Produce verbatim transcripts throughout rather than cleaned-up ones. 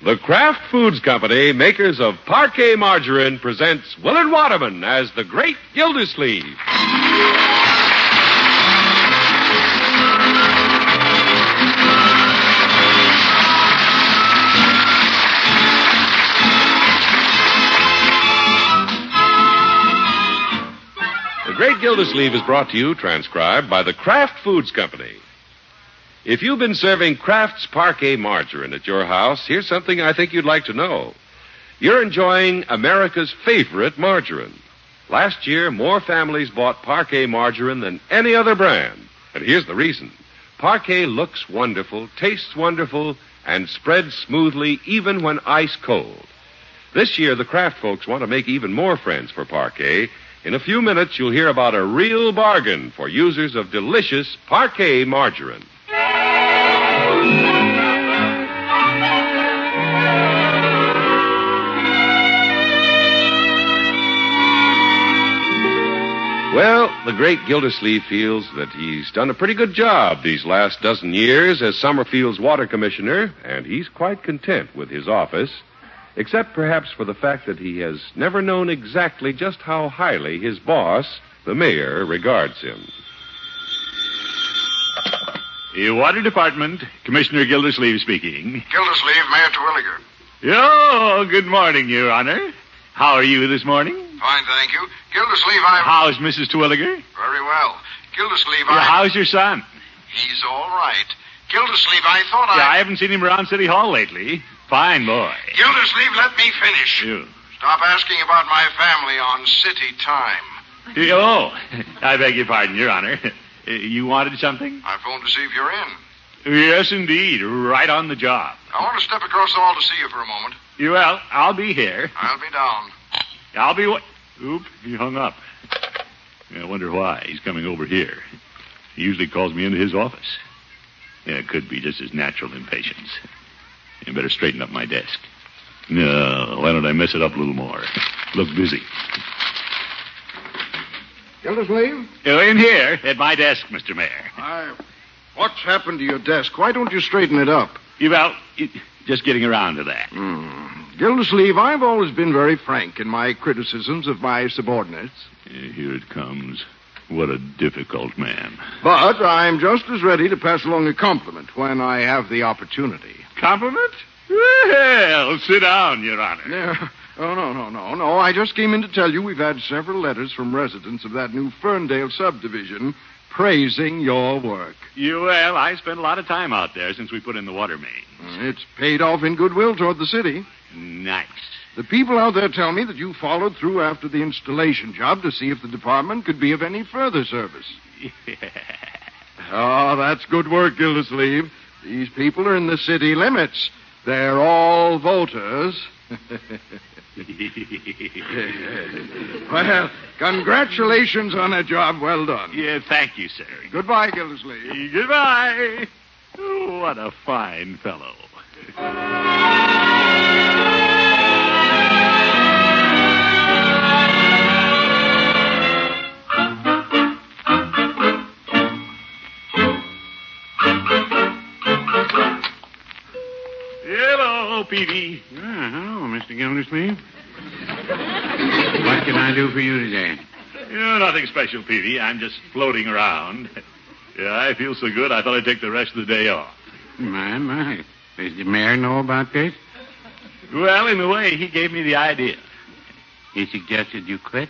The Kraft Foods Company, makers of Parquet Margarine, presents Willard Waterman as the Great Gildersleeve. The Great Gildersleeve is brought to you, transcribed by the Kraft Foods Company. If you've been serving Kraft's Parquet Margarine at your house, here's something I think you'd like to know. You're enjoying America's favorite margarine. Last year, more families bought Parquet Margarine than any other brand. And here's the reason. Parquet looks wonderful, tastes wonderful, and spreads smoothly even when ice cold. This year, the Kraft folks want to make even more friends for Parquet. In a few minutes, you'll hear about a real bargain for users of delicious Parquet Margarine. Well, the great Gildersleeve feels that he's done a pretty good job these last dozen years as Summerfield's water commissioner, and he's quite content with his office, except perhaps for the fact that he has never known exactly just how highly his boss, the mayor, regards him. The Water Department, Commissioner Gildersleeve speaking. Gildersleeve, Mayor Terwilliger. Oh, good morning, Your Honor. How are you this morning? Fine, thank you. Gildersleeve, I'm... How's Missus Terwilliger? Very well. Gildersleeve, Yeah, I... how's your son? He's all right. Gildersleeve, I thought I... Yeah, I haven't seen him around City Hall lately. Fine boy. Gildersleeve, let me finish. You. Stop asking about my family on city time. Oh, I beg your pardon, Your Honor. You wanted something? I phoned to see if you're in. Yes, indeed. Right on the job. I want to step across the hall to see you for a moment. You, well, I'll be here. I'll be down. I'll be what? Oop, he hung up. I wonder why he's coming over here. He usually calls me into his office. Yeah, it could be just his natural impatience. You better straighten up my desk. No, why don't I mess it up a little more? Look busy. Gildersleeve? Oh, in here, at my desk, Mister Mayor. I... What's happened to your desk? Why don't you straighten it up? You, well, you, just getting around to that. Mm. Gildersleeve, I've always been very frank in my criticisms of my subordinates. Yeah, here it comes. What a difficult man. But I'm just as ready to pass along a compliment when I have the opportunity. Compliment? Well, sit down, Your Honor. Yeah. Oh, no, no, no, no. I just came in to tell you we've had several letters from residents of that new Ferndale subdivision praising your work. You, well, I spent a lot of time out there since we put in the water mains. It's paid off in goodwill toward the city. Nice. The people out there tell me that you followed through after the installation job to see if the department could be of any further service. Oh, that's good work, Gildersleeve. These people are in the city limits. They're all voters. Well, congratulations on a job well done. Yeah, thank you, sir. Goodbye, Gildersleeve. Goodbye. Oh, what a fine fellow. Hello, Peavy. Oh, hello, Mister Gildersleeve. What can I do for you today? Yeah, nothing special, Peavy. I'm just floating around. Yeah, I feel so good, I thought I'd take the rest of the day off. My, my. Does the mayor know about this? Well, in a way, he gave me the idea. He suggested you quit?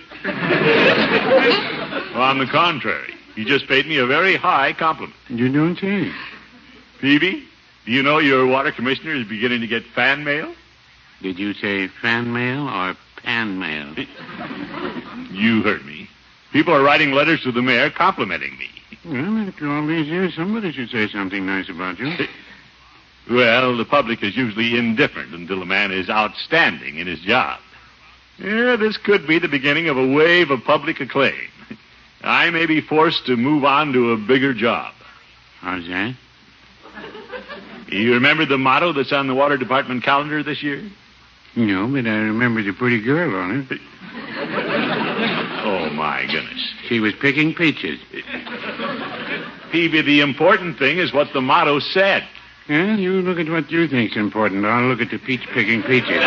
Well, on the contrary, he just paid me a very high compliment. You don't say. Peavy, do you know your water commissioner is beginning to get fan mail? Did you say fan mail or pan mail? You heard me. People are writing letters to the mayor complimenting me. Well, after all these years, somebody should say something nice about you. Well, the public is usually indifferent until a man is outstanding in his job. Yeah, this could be the beginning of a wave of public acclaim. I may be forced to move on to a bigger job. How's that? You remember the motto that's on the water department calendar this year? No, but I remember the pretty girl on it. Oh, my goodness. She was picking peaches. Peavy, the important thing is what the motto said. Well, you look at what you think's important. I'll look at the peach-picking peaches.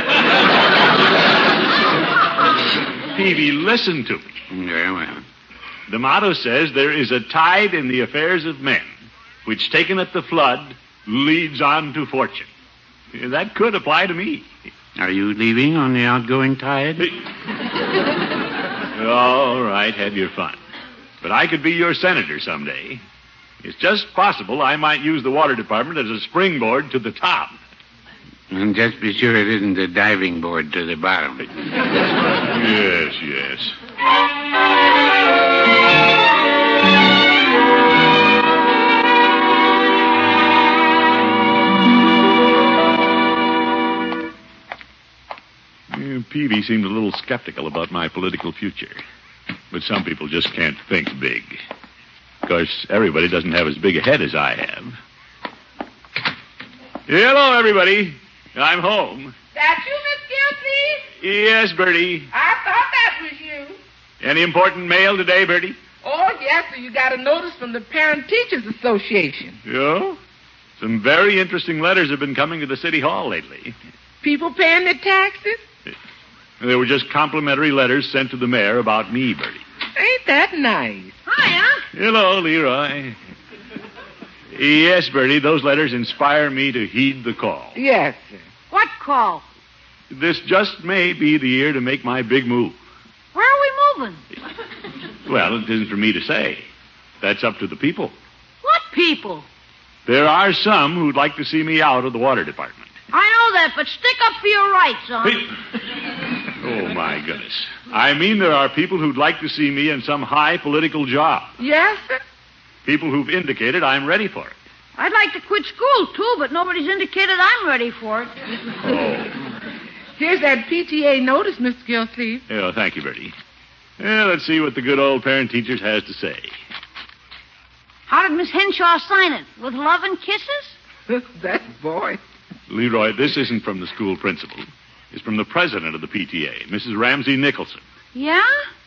Peavy, listen to me. Yeah, well. The motto says there is a tide in the affairs of men, which taken at the flood leads on to fortune. That could apply to me. Are you leaving on the outgoing tide? All right, have your fun. But I could be your senator someday. It's just possible I might use the water department as a springboard to the top. And just be sure it isn't a diving board to the bottom. Yes, yes. Yeah, Peavy seemed a little skeptical about my political future. But some people just can't think big. Of course, everybody doesn't have as big a head as I have. Hello, everybody. I'm home. That you, Miss Gilsey? Yes, Bertie. I thought that was you. Any important mail today, Bertie? Oh, yes, sir. You got a notice from the Parent Teachers Association. Yeah? Some very interesting letters have been coming to the City Hall lately. People paying their taxes? They were just complimentary letters sent to the mayor about me, Bertie. Ain't that nice? Hiya. Hello, Leroy. Yes, Bertie, those letters inspire me to heed the call. Yes, sir. What call? This just may be the year to make my big move. Where are we moving? Well, it isn't for me to say. That's up to the people. What people? There are some who'd like to see me out of the water department. I know that, but stick up for your rights, son. Oh, my goodness. I mean, there are people who'd like to see me in some high political job. Yes, sir. People who've indicated I'm ready for it. I'd like to quit school, too, but nobody's indicated I'm ready for it. Oh. Here's that P T A notice, Mister Gilsleeve. Oh, thank you, Bertie. Yeah, let's see what the good old parent teachers has to say. How did Miss Henshaw sign it? With love and kisses? That boy. Leroy, this isn't from the school principal. It's from the president of the P T A, Missus Ramsey Nicholson. Yeah?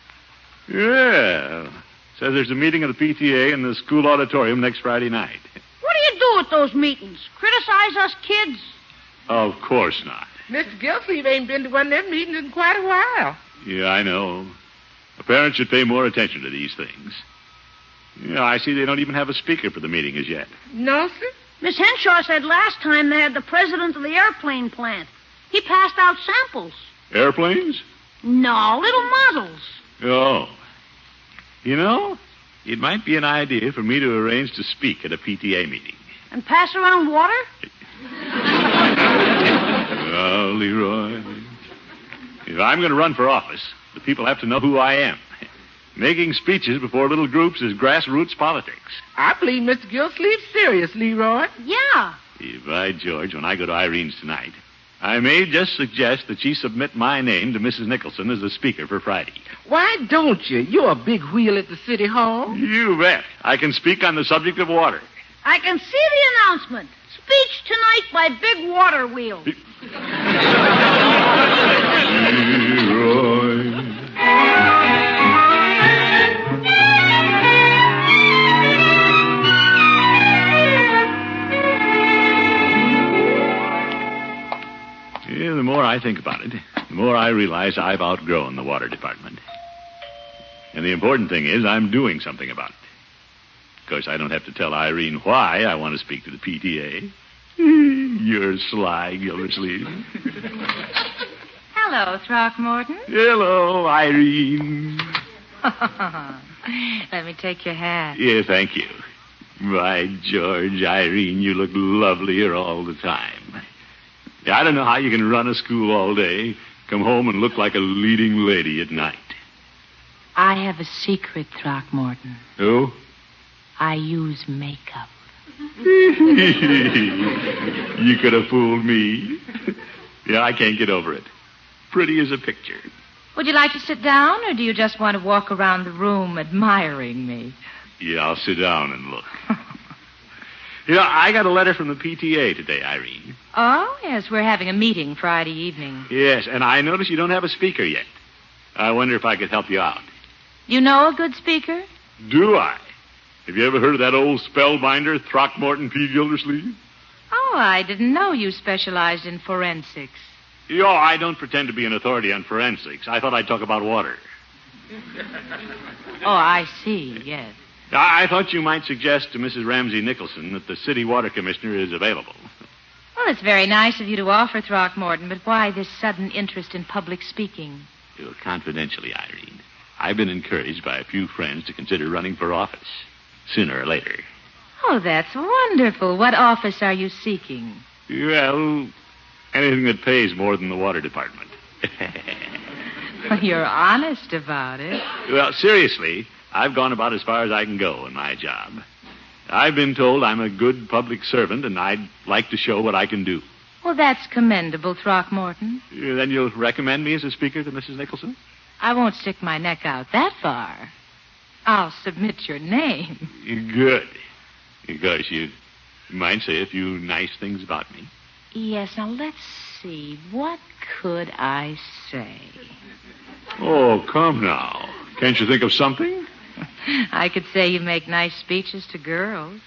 Yeah. Says there's a meeting of the P T A in the school auditorium next Friday night. What do you do at those meetings? Criticize us kids? Of course not. Mister Gilsleeve ain't been to one of them meetings in quite a while. Yeah, I know. A parent should pay more attention to these things. Yeah, I see they don't even have a speaker for the meeting as yet. No, sir? Miss Henshaw said last time they had the president of the airplane plant. He passed out samples. Airplanes? No, little models. Oh. You know, it might be an idea for me to arrange to speak at a P T A meeting. And pass around water? Oh, Leroy. If I'm going to run for office, the people have to know who I am. Making speeches before little groups is grassroots politics. I believe Mister Gilsleeve's serious, Leroy. Yeah. By George, when I go to Irene's tonight, I may just suggest that she submit my name to Missus Nicholson as a speaker for Friday. Why don't you? You're a big wheel at the City Hall. You bet. I can speak on the subject of water. I can see the announcement. Speech tonight by Big Water Wheel. Leroy. Yeah, the more I think about it, the more I realize I've outgrown the water department. And the important thing is I'm doing something about it. Of course, I don't have to tell Irene why I want to speak to the P T A. You're sly, Gildersleeve. Hello, Throckmorton. Hello, Irene. Let me take your hat. Yeah, thank you. By George, Irene, you look lovelier all the time. Yeah, I don't know how you can run a school all day, come home and look like a leading lady at night. I have a secret, Throckmorton. Oh? I use makeup. You could have fooled me. Yeah, I can't get over it. Pretty as a picture. Would you like to sit down, or do you just want to walk around the room admiring me? Yeah, I'll sit down and look. You know, I got a letter from the P T A today, Irene. Oh, yes, we're having a meeting Friday evening. Yes, and I notice you don't have a speaker yet. I wonder if I could help you out. You know a good speaker? Do I? Have you ever heard of that old spellbinder, Throckmorton P. Gildersleeve? Oh, I didn't know you specialized in forensics. Yo, I don't pretend to be an authority on forensics. I thought I'd talk about water. Oh, I see, yes. I, I thought you might suggest to Missus Ramsey Nicholson that the city water commissioner is available. Well, it's very nice of you to offer, Throckmorton, but why this sudden interest in public speaking? Well, confidentially, Irene, I've been encouraged by a few friends to consider running for office, sooner or later. Oh, that's wonderful. What office are you seeking? Well, anything that pays more than the water department. You're honest about it. Well, seriously, I've gone about as far as I can go in my job. I've been told I'm a good public servant, and I'd like to show what I can do. Well, that's commendable, Throckmorton. Uh, Then you'll recommend me as a speaker to Missus Nicholson? I won't stick my neck out that far. I'll submit your name. Good. Because you might say a few nice things about me. Yes, now let's see. What could I say? Oh, come now. Can't you think of something? I could say you make nice speeches to girls.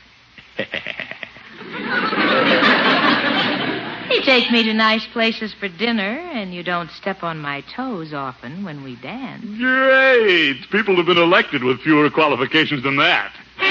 You take me to nice places for dinner, and you don't step on my toes often when we dance. Great. People have been elected with fewer qualifications than that.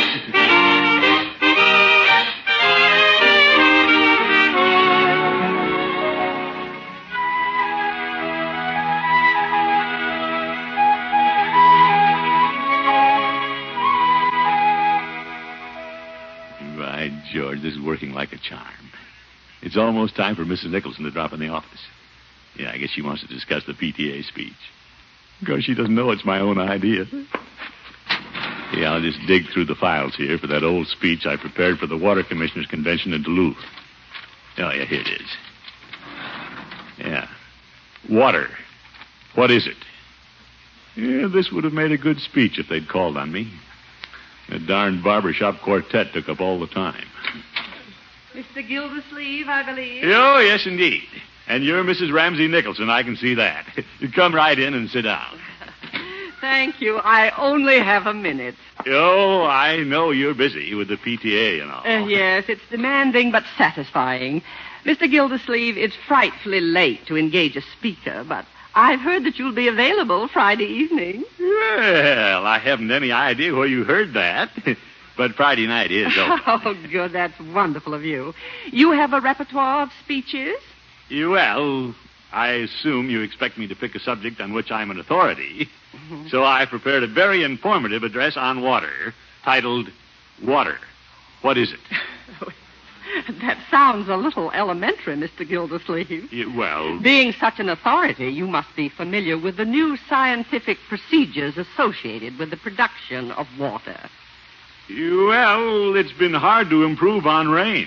By George, this is working like a charm. It's almost time for Missus Nicholson to drop in the office. Yeah, I guess she wants to discuss the P T A speech. Of course, she doesn't know it's my own idea. Yeah, I'll just dig through the files here for that old speech I prepared for the Water Commissioners' Convention in Duluth. Oh, yeah, here it is. Yeah. Water. What is it? Yeah, this would have made a good speech if they'd called on me. The darned barbershop quartet took up all the time. Mister Gildersleeve, I believe. Oh, yes, indeed. And you're Missus Ramsey Nicholson, I can see that. You come right in and sit down. Thank you. I only have a minute. Oh, I know you're busy with the P T A and all. Uh, yes, it's demanding but satisfying. Mister Gildersleeve, it's frightfully late to engage a speaker, but I've heard that you'll be available Friday evening. Well, I haven't any idea where you heard that. But Friday night is over. Oh, good. That's wonderful of you. You have a repertoire of speeches? Well, I assume you expect me to pick a subject on which I'm an authority. Mm-hmm. So I prepared a very informative address on water, titled Water. What is it? That sounds a little elementary, Mister Gildersleeve. Yeah, well... Being such an authority, you must be familiar with the new scientific procedures associated with the production of water. Well, it's been hard to improve on rain.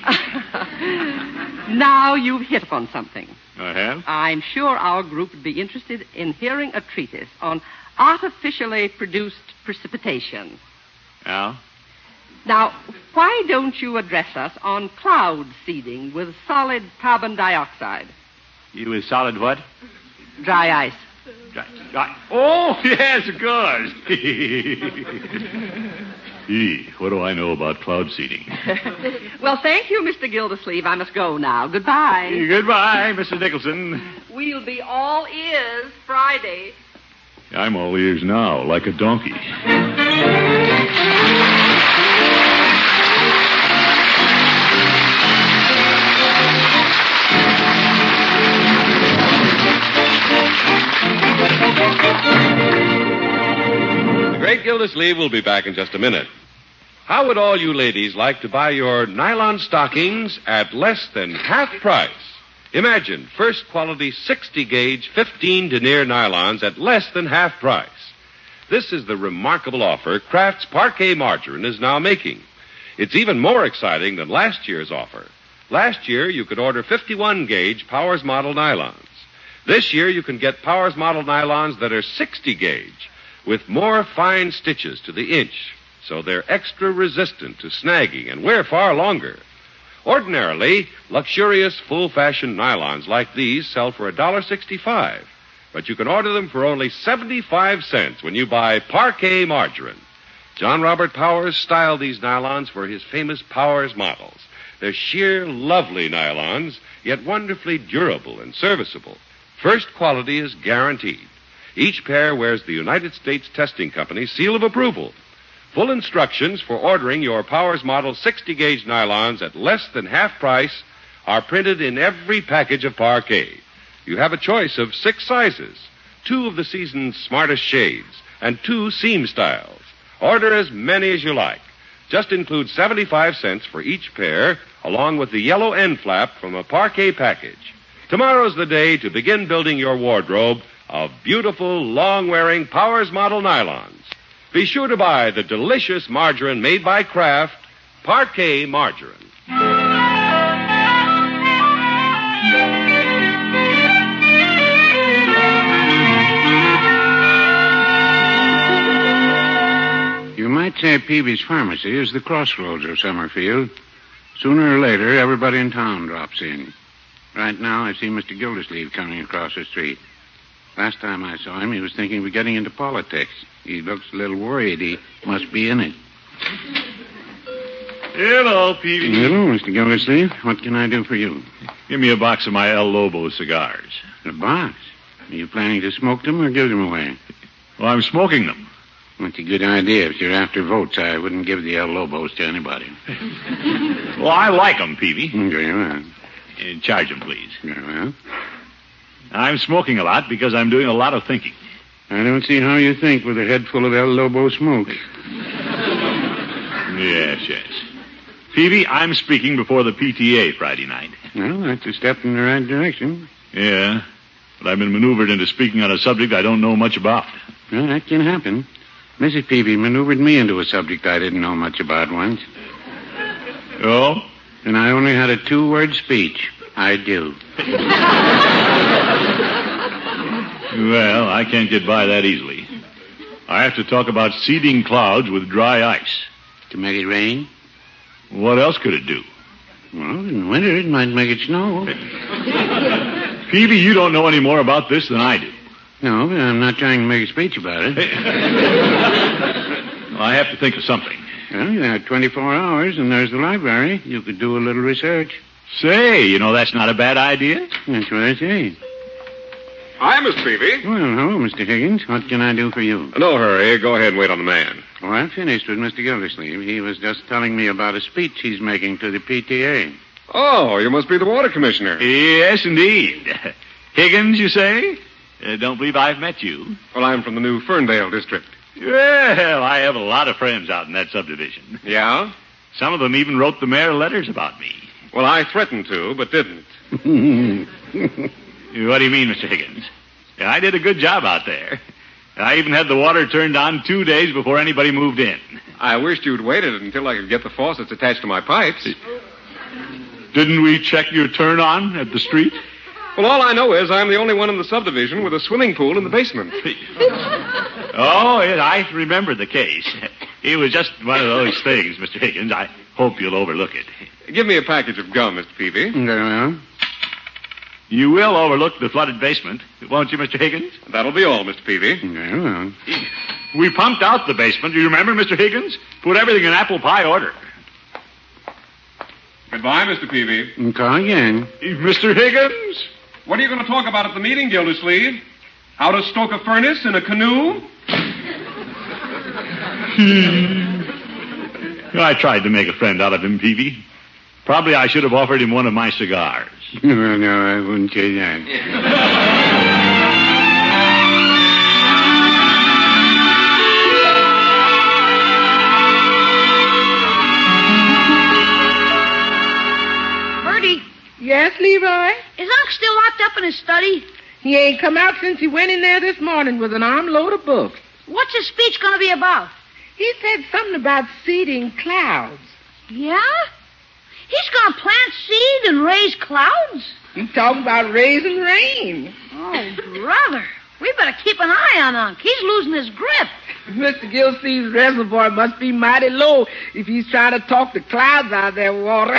Now you've hit upon something. I have? I'm sure our group would be interested in hearing a treatise on artificially produced precipitation. Yeah? Now, why don't you address us on cloud seeding with solid carbon dioxide? You with solid what? Dry ice. Dry, dry. Oh, yes, of course. Gee, what do I know about cloud seeding? Well, thank you, Mister Gildersleeve. I must go now. Goodbye. Goodbye, Missus Nicholson. We'll be all ears Friday. I'm all ears now, like a donkey. The Great Gildersleeve will be back in just a minute. How would all you ladies like to buy your nylon stockings at less than half price? Imagine first quality sixty gauge fifteen denier nylons at less than half price. This is the remarkable offer Kraft's Parquet Margarine is now making. It's even more exciting than last year's offer. Last year you could order fifty-one gauge Powers Model nylons. This year you can get Powers Model nylons that are sixty gauge with more fine stitches to the inch, so they're extra resistant to snagging and wear far longer. Ordinarily, luxurious, full-fashioned nylons like these sell for one dollar sixty-five, but you can order them for only seventy-five cents when you buy Parquet Margarine. John Robert Powers styled these nylons for his famous Powers models. They're sheer, lovely nylons, yet wonderfully durable and serviceable. First quality is guaranteed. Each pair wears the United States Testing Company's seal of approval. Full instructions for ordering your Powers Model sixty-gauge nylons at less than half price are printed in every package of Parquet. You have a choice of six sizes, two of the season's smartest shades, and two seam styles. Order as many as you like. Just include seventy-five cents for each pair, along with the yellow end flap from a Parquet package. Tomorrow's the day to begin building your wardrobe of beautiful, long-wearing Powers Model nylons. Be sure to buy the delicious margarine made by Kraft, Parquet Margarine. You might say Peavy's Pharmacy is the crossroads of Summerfield. Sooner or later, everybody in town drops in. Right now, I see Mister Gildersleeve coming across the street. Last time I saw him, he was thinking of getting into politics. He looks a little worried. He must be in it. Hello, Peavy. Hello, Mister Gildersleeve. What can I do for you? Give me a box of my El Lobo cigars. A box? Are you planning to smoke them or give them away? Well, I'm smoking them. That's a good idea. If you're after votes, I wouldn't give the El Lobos to anybody. Well, I like them, Peavy. Very well. Uh, charge them, please. Very well. I'm smoking a lot because I'm doing a lot of thinking. I don't see how you think with a head full of El Lobo smoke. Yes, yes. Peavy, I'm speaking before the P T A Friday night. Well, that's a step in the right direction. Yeah, but I've been maneuvered into speaking on a subject I don't know much about. Well, that can happen. Missus Peavy maneuvered me into a subject I didn't know much about once. Oh? And I only had a two-word speech. I do. Well, I can't get by that easily. I have to talk about seeding clouds with dry ice. To make it rain? What else could it do? Well, in winter it might make it snow. Peavy, you don't know any more about this than I do. No, but I'm not trying to make a speech about it. Well, I have to think of something. Well, you have twenty-four hours, and there's the library. You could do a little research. Say, you know, that's not a bad idea. That's what I say. Hi, Miss Peavy. Well, hello, Mister Higgins. What can I do for you? No hurry. Go ahead and wait on the man. Oh, I finished with Mister Gildersleeve. He was just telling me about a speech he's making to the P T A. Oh, you must be the water commissioner. Yes, indeed. Higgins, you say? Uh, don't believe I've met you. Well, I'm from the new Ferndale district. Well, I have a lot of friends out in that subdivision. Yeah? Some of them even wrote the mayor letters about me. Well, I threatened to, but didn't. What do you mean, Mister Higgins? Yeah, I did a good job out there. I even had the water turned on two days before anybody moved in. I wished you'd waited until I could get the faucets attached to my pipes. Didn't we check your turn on at the street? Well, all I know is I'm the only one in the subdivision with a swimming pool in the basement. Oh, yeah, I remember the case. It was just one of those things, Mister Higgins. I hope you'll overlook it. Give me a package of gum, Mister Peavy. Very well. You will overlook the flooded basement, won't you, Mister Higgins? That'll be all, Mister Peavy. Very well. We pumped out the basement. Do you remember, Mister Higgins? Put everything in apple pie order. Goodbye, Mister Peavy. And call again. Mister Higgins? What are you going to talk about at the meeting, Gildersleeve? How to stoke a furnace in a canoe? I tried to make a friend out of him, Peavy. Probably I should have offered him one of my cigars. No, no, I wouldn't say that. Bertie, Yes, Leroy? is Unc still locked up in his study? He ain't come out since he went in there this morning with an armload of books. What's his speech going to be about? He said something about seeding clouds. Yeah? He's going to plant seed and raise clouds? He's talking about raising rain. Oh, brother. We better keep an eye on Unc. He's losing his grip. Mister Gilsey's reservoir must be mighty low if he's trying to talk the clouds out of their water.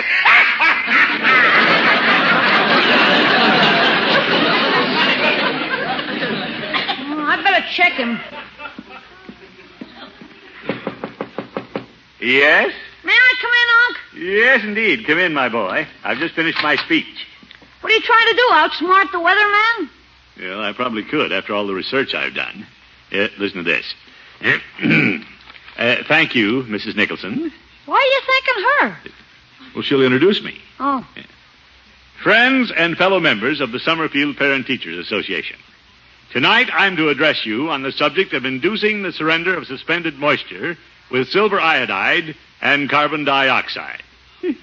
Oh, I better check him. Yes? May I come in, Unc? Yes, indeed. Come in, my boy. I've just finished my speech. What are you trying to do, outsmart the weatherman? Well, I probably could after all the research I've done. Uh, listen to this. uh, thank you, Missus Nicholson. Why are you thanking her? Well, she'll introduce me. Oh. Friends and fellow members of the Summerfield Parent-Teachers Association. Tonight I'm to address you on the subject of inducing the surrender of suspended moisture with silver iodide and carbon dioxide. What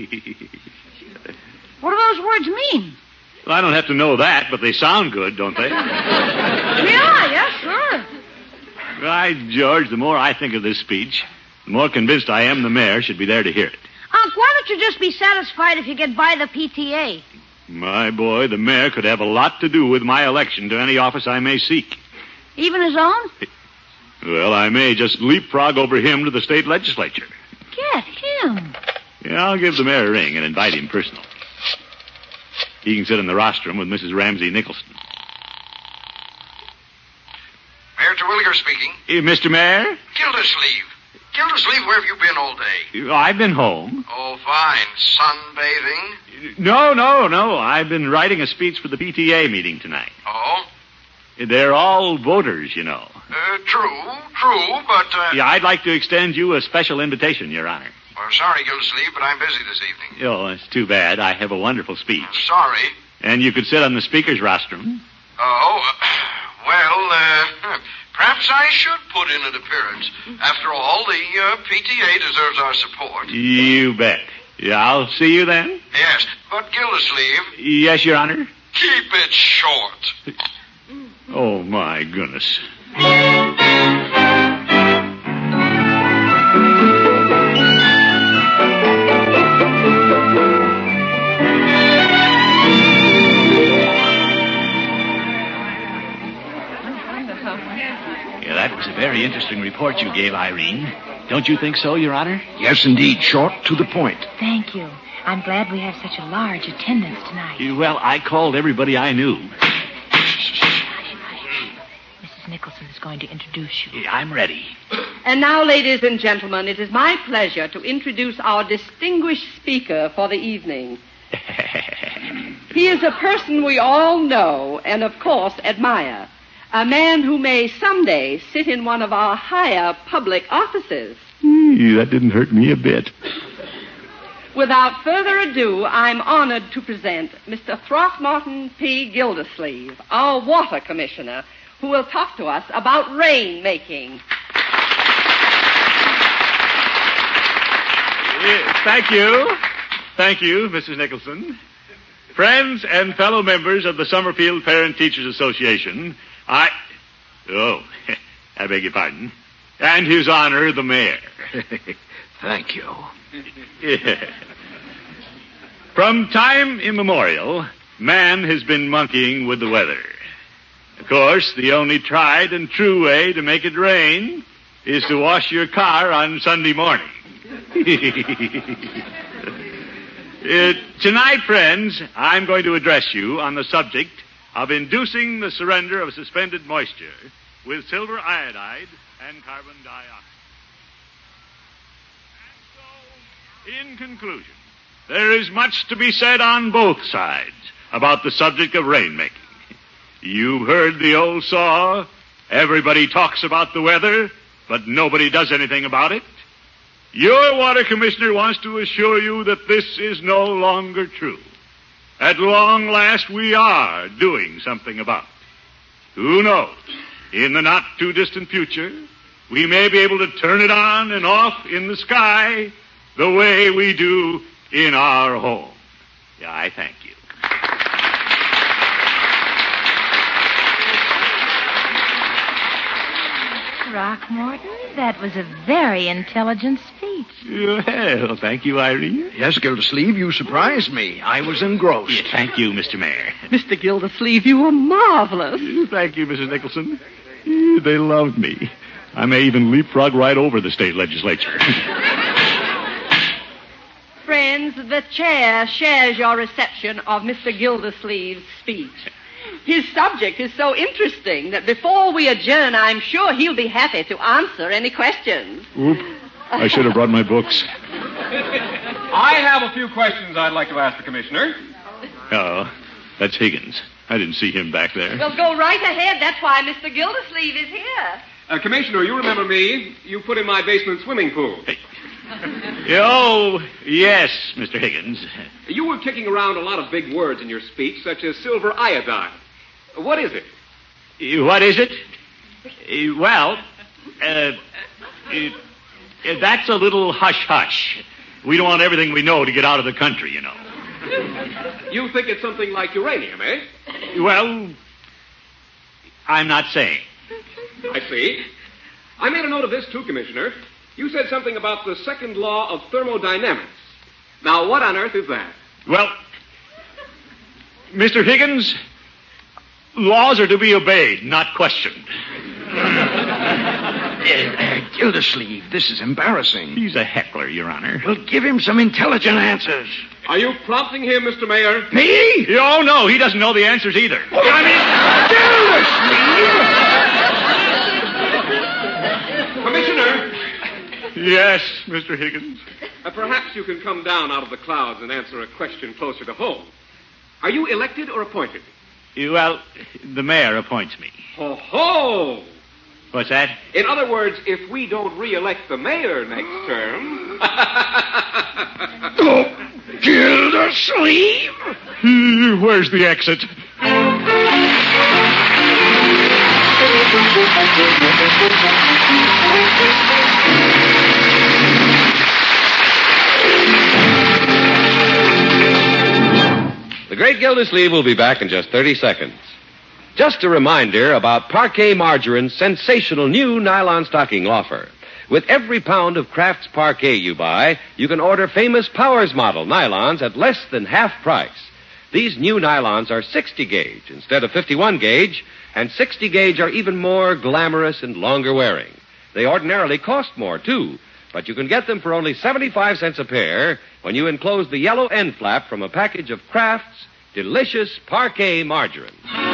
do those words mean? Well, I don't have to know that, but they sound good, don't they? Yeah, yes, sure. By George, the more I think of this speech, the more convinced I am the mayor should be there to hear it. Unc, why don't you just be satisfied if you get by the P T A? My boy, the mayor could have a lot to do with my election to any office I may seek. Even his own? Well, I may just leapfrog over him to the state legislature. Get him. Yeah, I'll give the mayor a ring and invite him personally. He can sit in the rostrum with Missus Ramsey Nicholson. Mayor Terwilliger speaking. Uh, Mister Mayor? Gildersleeve. Gildersleeve, where have you been all day? I've been home. Oh, fine. Sunbathing? No, no, no. I've been writing a speech for the P T A meeting tonight. Oh? They're all voters, you know. Uh, true, true, but, uh... Yeah, I'd like to extend you a special invitation, Your Honor. Well, sorry, Gildersleeve, but I'm busy this evening. Oh, it's too bad. I have a wonderful speech. Sorry. And you could sit on the speaker's rostrum. Oh, uh, well, uh, perhaps I should put in an appearance. After all, the uh, P T A deserves our support. You bet. Yeah, I'll see you then. Yes, but Gildersleeve... Yes, Your Honor? Keep it short. Oh, my goodness. Yeah, that was a very interesting report you gave, Irene. Don't you think so, Your Honor? Yes, indeed. Short, to the point. Thank you. I'm glad we have such a large attendance tonight. Well, I called everybody I knew. Missus Nicholson is going to introduce you. I'm ready. And now, ladies and gentlemen, it is my pleasure to introduce our distinguished speaker for the evening. He is a person we all know and, of course, admire. A man who may someday sit in one of our higher public offices. That didn't hurt me a bit. Without further ado, I'm honored to present Mister Throckmorton P. Gildersleeve, our water commissioner, who will talk to us about rain-making. Thank you. Thank you, Missus Nicholson. Friends and fellow members of the Summerfield Parent-Teachers Association, I... Oh, I beg your pardon. And His Honor, the Mayor. Thank you. Yeah. From time immemorial, man has been monkeying with the weather. Of course, the only tried and true way to make it rain is to wash your car on Sunday morning. uh, tonight, friends, I'm going to address you on the subject of inducing the surrender of suspended moisture with silver iodide and carbon dioxide. And so, in conclusion, there is much to be said on both sides about the subject of rainmaking. You've heard the old saw, everybody talks about the weather, but nobody does anything about it. Your water commissioner wants to assure you that this is no longer true. At long last, we are doing something about it. Who knows? In the not-too-distant future, we may be able to turn it on and off in the sky the way we do in our home. Yeah, I thank you. Throckmorton, that was a very intelligent speech. Well, thank you, Irene. Yes, Gildersleeve, you surprised me. I was engrossed. Yeah, thank you, Mister Mayor. Mister Gildersleeve, you were marvelous. Thank you, Missus Nicholson. They loved me. I may even leapfrog right over the state legislature. Friends, the chair shares your reception of Mister Gildersleeve's speech. His subject is so interesting that before we adjourn, I'm sure he'll be happy to answer any questions. Oop, I should have brought my books. I have a few questions I'd like to ask the commissioner. Oh, that's Higgins. I didn't see him back there. Well, go right ahead. That's why Mister Gildersleeve is here. Uh, Commissioner, you remember me. You put in my basement swimming pool. Hey. Oh, yes, Mister Higgins. You were kicking around a lot of big words in your speech, such as silver iodine. What is it? Uh, What is it? Uh, Well, uh, uh, that's a little hush-hush. We don't want everything we know to get out of the country, you know. You think it's something like uranium, eh? Well, I'm not saying. I see. I made a note of this, too, Commissioner. You said something about the second law of thermodynamics. Now, what on earth is that? Well, Mister Higgins, laws are to be obeyed, not questioned. Uh, Gildersleeve, this is embarrassing. He's a heckler, Your Honor. Well, give him some intelligent answers. Are you prompting him, Mister Mayor? Me? Oh, no, he doesn't know the answers either. Well, I mean, Commissioner, Yes, Mister Higgins. uh, perhaps you can come down out of the clouds and answer a question closer to home. Are you elected or appointed? Well, the mayor appoints me. Ho, ho! What's that? In other words, if we don't re-elect the mayor next term... oh, Gildersleeve? Hmm, Where's the exit? The Great Gildersleeve will be back in just thirty seconds. Just a reminder about Parquet Margarine's sensational new nylon stocking offer. With every pound of Kraft's Parquet you buy, you can order famous Powers model nylons at less than half price. These new nylons are sixty gauge instead of fifty-one gauge, and sixty gauge are even more glamorous and longer wearing. They ordinarily cost more, too, but you can get them for only seventy-five cents a pair when you enclose the yellow end flap from a package of Kraft's delicious Parquet margarine.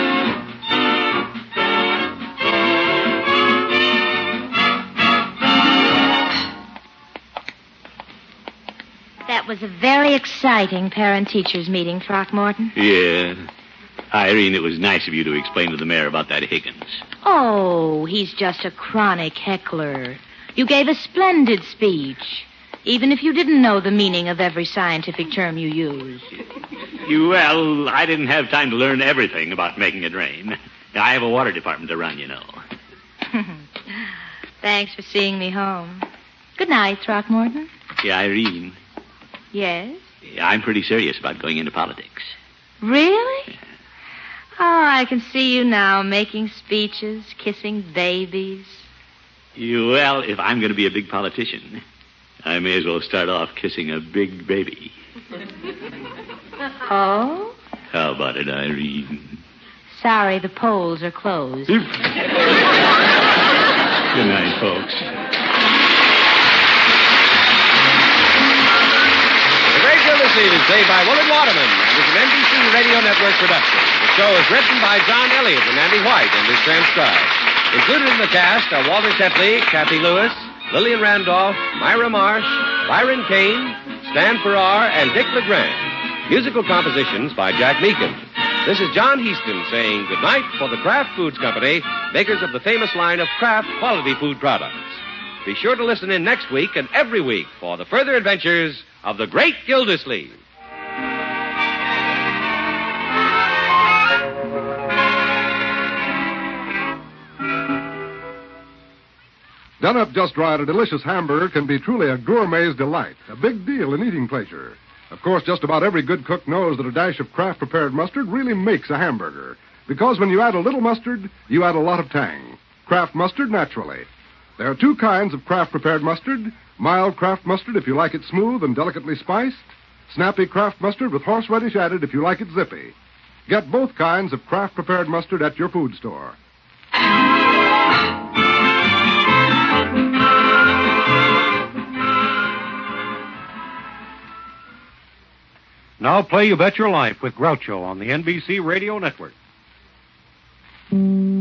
That was a very exciting parent-teachers meeting, Throckmorton. Yeah. Irene, it was nice of you to explain to the mayor about that Higgins. Oh, he's just a chronic heckler. You gave a splendid speech, even if you didn't know the meaning of every scientific term you used. You, well, I didn't have time to learn everything about making it rain. I have a water department to run, you know. Thanks for seeing me home. Good night, Throckmorton. Yeah, Irene. Yes? I'm pretty serious about going into politics. Really? Oh, I can see you now making speeches, kissing babies. You, well, if I'm going to be a big politician, I may as well start off kissing a big baby. Oh? How about it, Irene? Sorry, the polls are closed. Good night, folks. The Great Gildersleeve is played by Willard Waterman and is an N B C Radio Network production. The show is written by John Elliott and Andy White and is transcribed. Included in the cast are Walter Tetley, Kathy Lewis, Lillian Randolph, Myra Marsh, Byron Kane, Stan Farrar, and Dick LeGrand. Musical compositions by Jack Meakin. This is John Heaston saying goodnight for the Kraft Foods Company, makers of the famous line of Kraft quality food products. Be sure to listen in next week and every week for the further adventures of the Great Gildersleeve. Done up just right, a delicious hamburger can be truly a gourmet's delight, a big deal in eating pleasure. Of course, just about every good cook knows that a dash of Kraft-prepared mustard really makes a hamburger. Because when you add a little mustard, you add a lot of tang. Kraft mustard, naturally. There are two kinds of Kraft-prepared mustard. Mild Kraft mustard if you like it smooth and delicately spiced. Snappy Kraft mustard with horseradish added if you like it zippy. Get both kinds of Kraft-prepared mustard at your food store. Now play You Bet Your Life with Groucho on the N B C Radio Network.